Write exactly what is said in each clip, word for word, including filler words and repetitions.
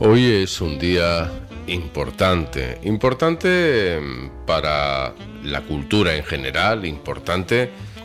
Hoy es un día importante, importante para la cultura en general, importante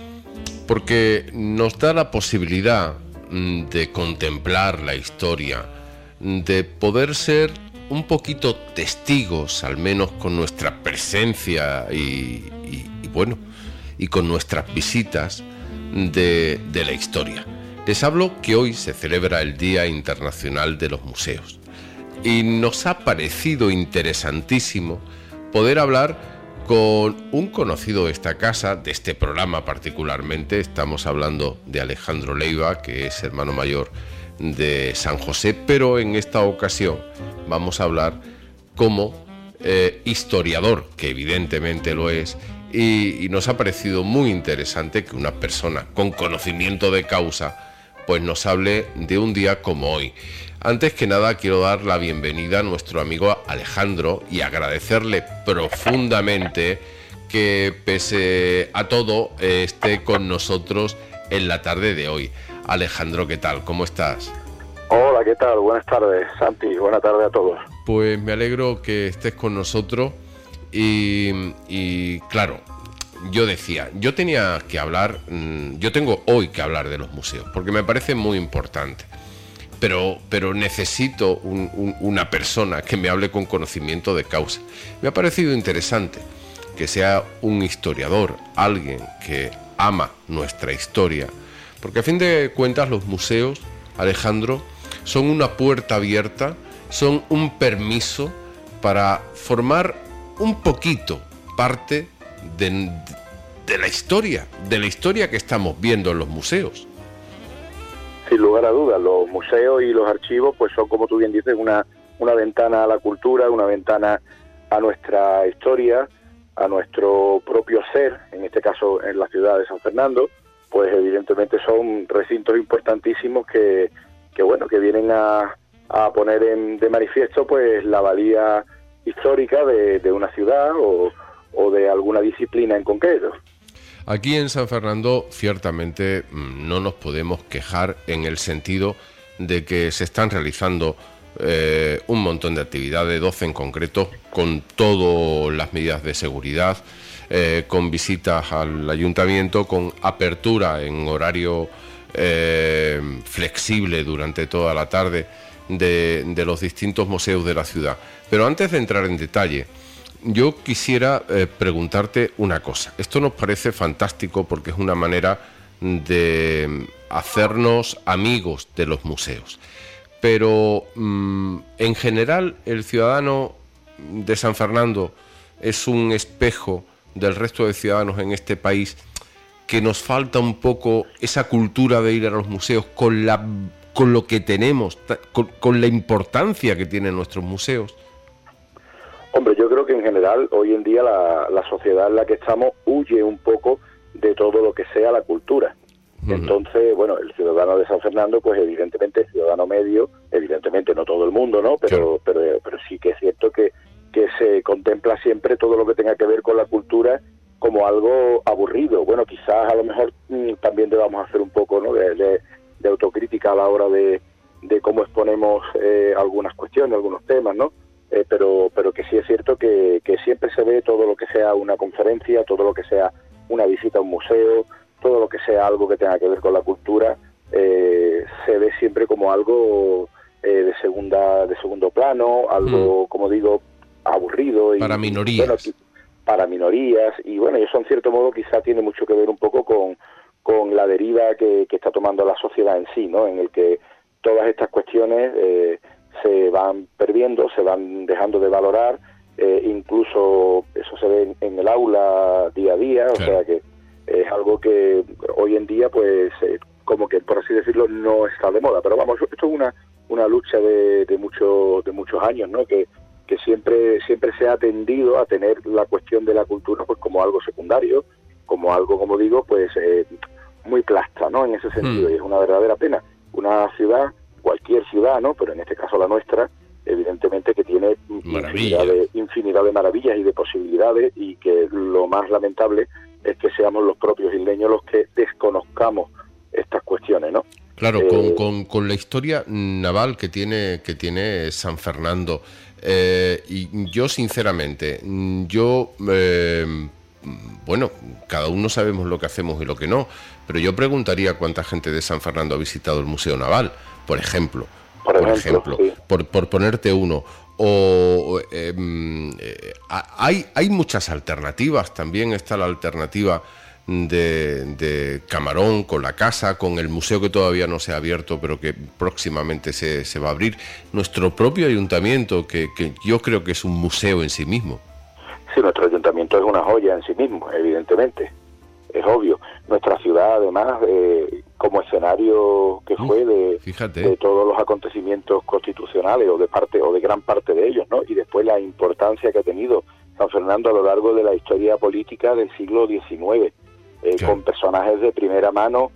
porque nos da la posibilidad de contemplar la historia, de poder ser un poquito testigos, al menos con nuestra presencia y, y, y bueno, y con nuestras visitas de, de la historia. Les hablo que hoy se celebra el Día Internacional de los Museos y nos ha parecido interesantísimo poder hablar con un conocido de esta casa, de este programa particularmente. Estamos hablando de Alejandro Leiva, que es hermano mayor de San José, pero en esta ocasión vamos a hablar como eh, historiador, que evidentemente lo es, y, y nos ha parecido muy interesante que una persona con conocimiento de causa pues nos hable de un día como hoy. Antes que nada quiero dar la bienvenida a nuestro amigo Alejandro y agradecerle profundamente que pese a todo eh, esté con nosotros en la tarde de hoy. Alejandro, ¿qué tal? ¿Cómo estás? Hola, ¿qué tal? Buenas tardes, Santi. Buenas tardes a todos. Pues me alegro que estés con nosotros y, y claro, yo decía, yo tenía que hablar, yo tengo hoy que hablar de los museos, porque me parece muy importante, pero, pero necesito un, un, una persona que me hable con conocimiento de causa. Me ha parecido interesante que sea un historiador, alguien que ama nuestra historia, porque a fin de cuentas los museos, Alejandro, son una puerta abierta, son un permiso para formar un poquito parte de, de la historia, de la historia que estamos viendo en los museos. Sin lugar a dudas, los museos y los archivos pues son, como tú bien dices, una, una ventana a la cultura, una ventana a nuestra historia, a nuestro propio ser, en este caso en la ciudad de San Fernando. Pues evidentemente son recintos importantísimos que, que bueno, que vienen a, a poner en, de manifiesto pues la valía histórica de, de una ciudad o, o de alguna disciplina en concreto. Aquí en San Fernando ciertamente no nos podemos quejar en el sentido de que se están realizando eh, un montón de actividades, doce en concreto, con todas las medidas de seguridad, eh, con visitas al ayuntamiento, con apertura en horario eh, flexible durante toda la tarde de, de los distintos museos de la ciudad. Pero antes de entrar en detalle, yo quisiera eh, preguntarte una cosa. Esto nos parece fantástico porque es una manera de hacernos amigos de los museos. Pero mmm, en general el ciudadano de San Fernando es un espejo del resto de ciudadanos en este país, que nos falta un poco esa cultura de ir a los museos con, la, con lo que tenemos, con, con la importancia que tienen nuestros museos. Hombre, yo creo que en general hoy en día la, la sociedad en la que estamos huye un poco de todo lo que sea la cultura. Uh-huh. Entonces, bueno, el ciudadano de San Fernando, pues evidentemente el ciudadano medio, evidentemente no todo el mundo, ¿no? Pero, claro. pero, pero sí que es cierto que, que se contempla siempre todo lo que tenga que ver con la cultura como algo aburrido. Bueno, quizás a lo mejor mmm, también debamos hacer un poco, ¿no?, de, de, de autocrítica a la hora de, de cómo exponemos eh, algunas cuestiones, algunos temas, ¿no? Eh, pero pero que sí es cierto que, que siempre se ve todo lo que sea una conferencia, todo lo que sea una visita a un museo, todo lo que sea algo que tenga que ver con la cultura, eh, se ve siempre como algo eh, de segunda de segundo plano, algo, mm. como digo, aburrido. Y, para minorías. Bueno, para minorías, y bueno, y eso en cierto modo quizá tiene mucho que ver un poco con, con la deriva que, que está tomando la sociedad en sí, ¿no? En el que todas estas cuestiones eh, se van perdiendo, se van dejando de valorar, eh, incluso eso se ve en, en el aula día a día, claro. O sea que es algo que hoy en día pues eh, como que por así decirlo no está de moda, pero vamos, esto es una una lucha de, de muchos de muchos años, ¿no? Que que siempre siempre se ha tendido a tener la cuestión de la cultura pues como algo secundario, como algo, como digo, pues eh, muy plasta, ¿no? En ese sentido, mm. y es una verdadera pena. Una ciudad, cualquier ciudad, ¿no?, pero en este caso la nuestra, evidentemente que tiene infinidad de, infinidad de maravillas y de posibilidades, y que lo más lamentable es que seamos los propios isleños los que desconozcamos estas cuestiones, ¿no? Claro, eh, con, con, con la historia naval que tiene, que tiene San Fernando, eh, y yo sinceramente, yo, eh, bueno, cada uno sabemos lo que hacemos y lo que no, pero yo preguntaría cuánta gente de San Fernando ha visitado el Museo Naval, por ejemplo, por por ejemplo, ejemplo, sí. por, por ponerte uno. O eh, eh, hay, hay muchas alternativas, también está la alternativa de, de Camarón con la casa, con el museo que todavía no se ha abierto pero que próximamente se, se va a abrir, nuestro propio ayuntamiento que, que yo creo que es un museo en sí mismo. Sí, nuestro ayuntamiento es una joya en sí mismo, evidentemente, es obvio. Nuestra ciudad, además, eh, como escenario que fue de, de todos los acontecimientos constitucionales, o de parte o de gran parte de ellos, ¿no? Y después la importancia que ha tenido San Fernando a lo largo de la historia política del siglo diecinueve, eh, claro. Con personajes de primera mano,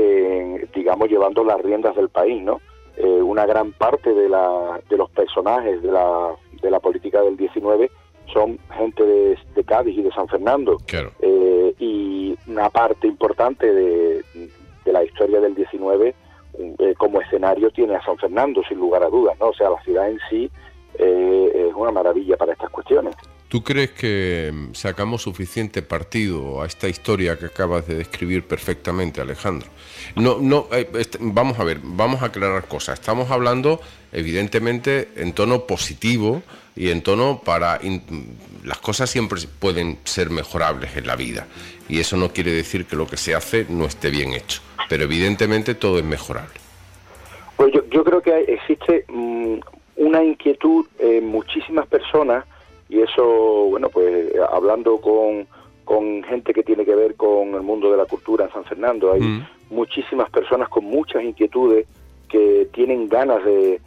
eh, digamos, llevando las riendas del país, ¿no? Eh, una gran parte de, la, de los personajes de la, de la política del diecinueve son gente de, de Cádiz y de San Fernando, claro. eh, y una parte importante de, de la historia del diecinueve eh, como escenario tiene a San Fernando, sin lugar a dudas, ¿no? O sea, la ciudad en sí eh, es una maravilla para estas cuestiones. ¿Tú crees que sacamos suficiente partido a esta historia que acabas de describir perfectamente, Alejandro? No, no, eh, est- vamos a ver, vamos a aclarar cosas. Estamos hablando, evidentemente, en tono positivo y en tono para... In- las cosas siempre pueden ser mejorables en la vida y eso no quiere decir que lo que se hace no esté bien hecho, pero evidentemente todo es mejorable. Pues yo, yo creo que hay, existe mmm, una inquietud en muchísimas personas. Y eso, bueno, pues hablando con, con gente que tiene que ver con el mundo de la cultura en San Fernando, hay mm. muchísimas personas con muchas inquietudes que tienen ganas de,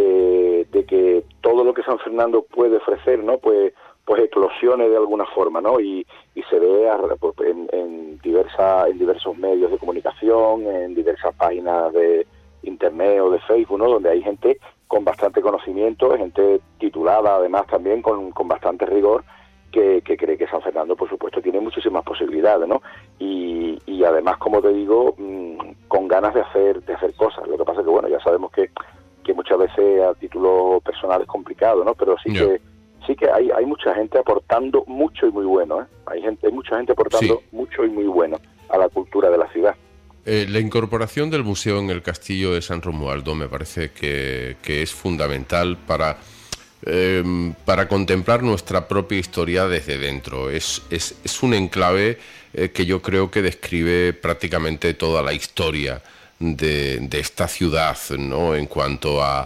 de, de que todo lo que San Fernando puede ofrecer, ¿no? Pues, pues eclosione de alguna forma, ¿no? Y, y se ve pues, en, en, diversa, en diversos medios de comunicación, en diversas páginas de internet o de Facebook, ¿no? Donde hay gente con bastante conocimiento, gente titulada además también con, con bastante rigor, que, que cree que San Fernando, por supuesto, tiene muchísimas posibilidades, ¿no? Y, y además, como te digo, mmm, con ganas de hacer de hacer cosas. Lo que pasa es que, bueno, ya sabemos que, que muchas veces a título personal es complicado, ¿no? Pero sí yeah. que sí que hay hay mucha gente aportando mucho y muy bueno, ¿eh? Hay gente hay mucha gente aportando sí. mucho y muy bueno a la cultura de la ciudad. Eh, la incorporación del museo en el castillo de San Romualdo me parece que, que es fundamental para, eh, para contemplar nuestra propia historia desde dentro. Es, es, es un enclave eh, que yo creo que describe prácticamente toda la historia de, de esta ciudad, ¿no? En cuanto a,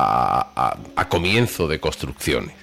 a, a, a comienzo de construcciones.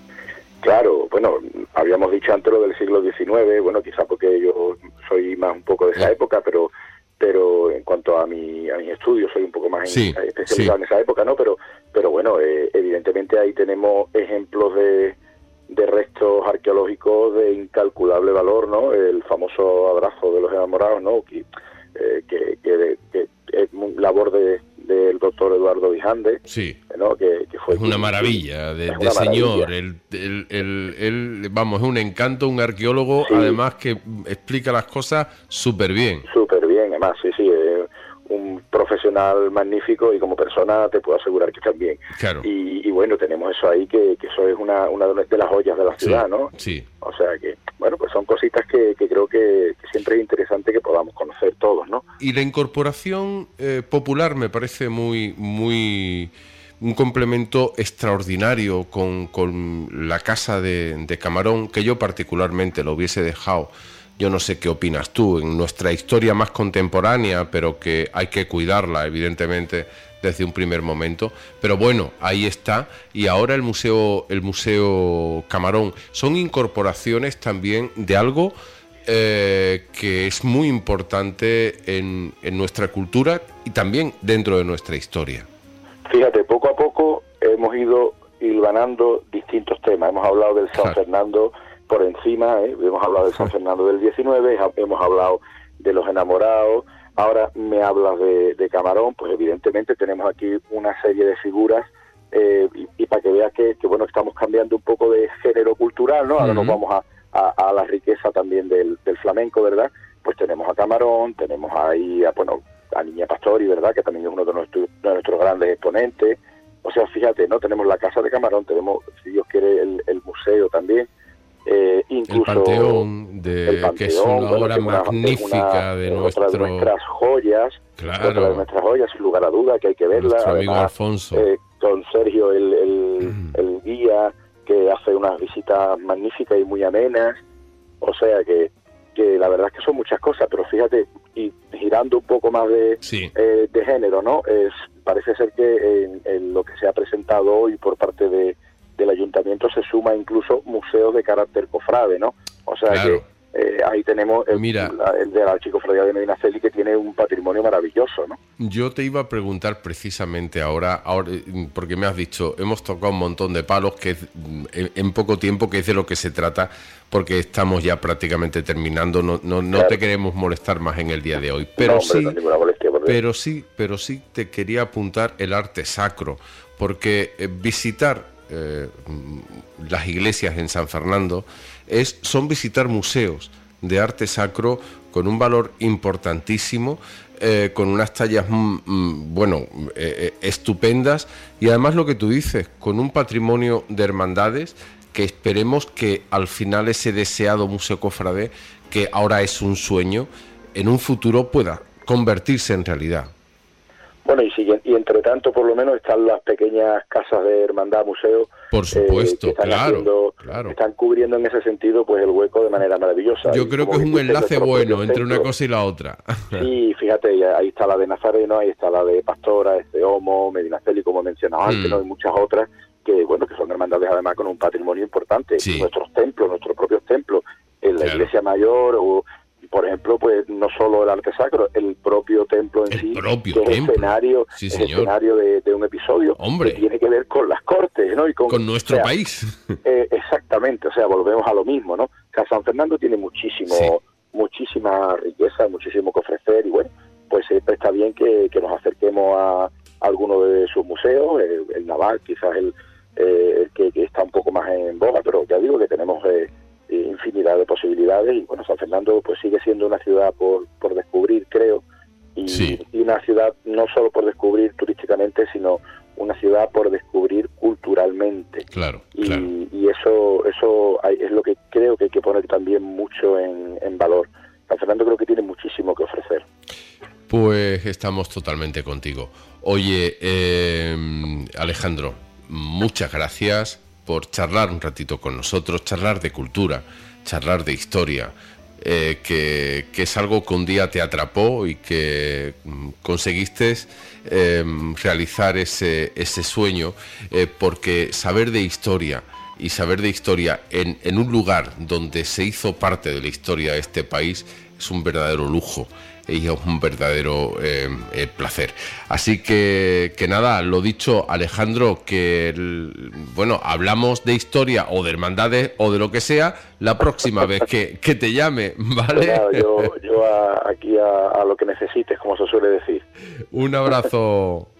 Claro, bueno, habíamos dicho antes lo del siglo diecinueve, bueno, quizá porque yo soy más un poco de esa eh. época, pero... pero en cuanto a mi a mis estudios soy un poco más sí, en, especializado sí. en esa época, ¿no? Pero pero bueno, eh, evidentemente ahí tenemos ejemplos de, de restos arqueológicos de incalculable valor, ¿no? El famoso abrazo de los enamorados, ¿no? Que, eh, que, que, que es labor de del doctor Eduardo Vijande, sí. ¿no? Que, que fue es una maravilla de, de señor, el, el, el, el, vamos, es un encanto, un arqueólogo, sí. Además que explica las cosas súper bien. Súper bien, además, sí, sí, eh, un profesional magnífico y como persona te puedo asegurar que también. Claro. Y, y bueno, tenemos eso ahí, que, que eso es una, una de las joyas de la ciudad, sí, ¿no? Sí. O sea que, bueno, pues son cositas que, que creo que, que siempre es interesante que podamos conocer todos, ¿no? Y la incorporación eh, popular me parece muy, muy... un complemento extraordinario con, con la casa de, de Camarón, que yo particularmente lo hubiese dejado. Yo no sé qué opinas tú, en nuestra historia más contemporánea, pero que hay que cuidarla, evidentemente, desde un primer momento. Pero bueno, ahí está. Y ahora el museo, el museo Camarón son incorporaciones también de algo eh, que es muy importante en, en nuestra cultura y también dentro de nuestra historia. Fíjate, poco a poco hemos ido hilvanando distintos temas. Hemos hablado del San claro. Fernando por encima, ¿eh? Hemos hablado del San Fernando del diecinueve, hemos hablado de los enamorados, ahora me hablas de, de Camarón, pues evidentemente tenemos aquí una serie de figuras, eh, y, y para que veas que, que, bueno, estamos cambiando un poco de género cultural, ¿no? Ahora uh-huh. nos vamos a, a, a la riqueza también del, del flamenco, ¿verdad? Pues tenemos a Camarón, tenemos ahí, a, bueno, a Niña Pastori, ¿verdad?, que también es uno de nuestros, de nuestros grandes exponentes. O sea, fíjate, ¿no? Tenemos la Casa de Camarón, tenemos, si Dios quiere, el, el museo también. Eh, incluso el Panteón, de, el Panteón, que es una bueno, obra magnífica una, de nuestro... otra de nuestras joyas, claro. otra de nuestras joyas, sin lugar a duda, que hay que verla. Nuestro amigo Además, Alfonso. Eh, con Sergio, el, el, mm. el guía, que hace unas visitas magníficas y muy amenas. O sea que, que la verdad es que son muchas cosas, pero fíjate, y girando un poco más de, sí. eh, de género, ¿no? Es, parece ser que en, en lo que se ha presentado hoy por parte de del ayuntamiento se suma incluso museos de carácter cofrade, ¿no? O sea claro. que eh, ahí tenemos el, Mira, la, el de la Archicofradía de Medinaceli, que tiene un patrimonio maravilloso, ¿no? Yo te iba a preguntar precisamente ahora, ahora, porque me has dicho, hemos tocado un montón de palos que en, en poco tiempo, que es de lo que se trata, porque estamos ya prácticamente terminando, no, no, no claro. te queremos molestar más en el día de hoy, pero no, hombre, sí, no ninguna molestia, por pero sí, pero sí te quería apuntar el arte sacro, porque eh, visitar Eh, las iglesias en San Fernando es, son visitar museos de arte sacro con un valor importantísimo, eh, con unas tallas mm, bueno eh, estupendas, y además lo que tú dices, con un patrimonio de hermandades que esperemos que al final ese deseado museo cofrade, que ahora es un sueño, en un futuro pueda convertirse en realidad. Bueno, y, si, y entre tanto, por lo menos, están las pequeñas casas de hermandad, museos. Por supuesto, eh, que están claro, haciendo, claro. Están cubriendo en ese sentido pues el hueco de manera maravillosa. Yo y creo que es un enlace bueno entre templo, una cosa y la otra. Sí, fíjate, ahí está la de Nazareno, ahí está la de Pastora, este Homo, Medinaceli, como he mencionado antes, mm. ¿no? Y muchas otras que, bueno, que son hermandades además con un patrimonio importante. Sí. Nuestros templos, nuestros propios templos, en la claro. iglesia mayor o... Por ejemplo, pues no solo el arte sacro, el propio templo en el sí, propio que es templo. escenario, sí, es escenario de, de un episodio Hombre. que tiene que ver con las cortes, ¿no? Y con, con nuestro o sea, país. Eh, exactamente, o sea, volvemos a lo mismo, ¿no? Que San Fernando tiene muchísimo, sí. muchísima riqueza, muchísimo que ofrecer, y bueno, pues siempre está bien que, que nos acerquemos a, a alguno de sus museos, el, el Naval, quizás el, eh, el que, que está un poco más en boga, pero ya digo que tenemos... Eh, infinidad de posibilidades, y bueno, San Fernando pues sigue siendo una ciudad por, por descubrir, creo, y, sí. y una ciudad no solo por descubrir turísticamente, sino una ciudad por descubrir culturalmente. Claro, y, claro. y eso eso hay, es lo que creo que hay que poner también mucho en, en valor. San Fernando creo que tiene muchísimo que ofrecer. Pues estamos totalmente contigo. Oye, eh, Alejandro, muchas gracias por charlar un ratito con nosotros, charlar de cultura, charlar de historia, eh, que, que es algo que un día te atrapó y que mm, conseguiste eh, realizar ese, ese sueño, eh, porque saber de historia y saber de historia en, en un lugar donde se hizo parte de la historia de este país es un verdadero lujo y es un verdadero eh, eh, placer. Así que, que nada, lo dicho, Alejandro, que el, bueno, hablamos de historia o de hermandades o de lo que sea la próxima vez que, que te llame, ¿vale? Pues nada, yo yo a, aquí a, a lo que necesites, como se suele decir. Un abrazo.